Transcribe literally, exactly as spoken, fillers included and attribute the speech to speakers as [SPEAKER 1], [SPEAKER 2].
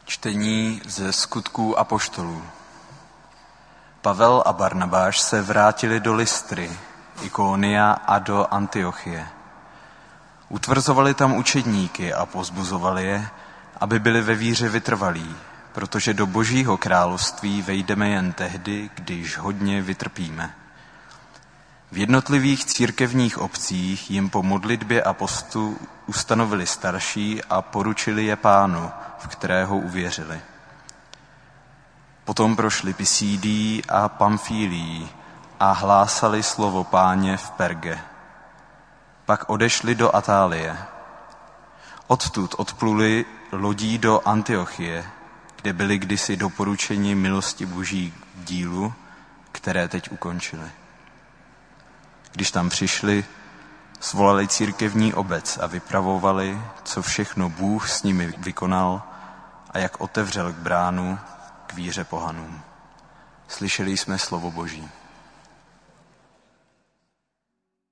[SPEAKER 1] Čtení ze Skutků apoštolů. Pavel a Barnabáš se vrátili do Lystry, Ikonia a do Antiochie. Utvrzovali tam učedníky a povzbuzovali je, aby byli ve víře vytrvalí, protože do Božího království vejdeme jen tehdy, když hodně vytrpíme. V jednotlivých církevních obcích jim po modlitbě a postu ustanovili starší a poručili je Pánu, v kterého uvěřili. Potom prošli Pisídií a Pamfílií a hlásali slovo Páně v Perge. Pak odešli do Atálie. Odtud odpluli lodí do Antiochie, kde byli kdysi doporučeni milosti Boží k dílu, které teď ukončili. Když tam přišli, svolali církevní obec a vypravovali, co všechno Bůh s nimi vykonal a jak otevřel k bránu k víře pohanům. Slyšeli jsme slovo Boží.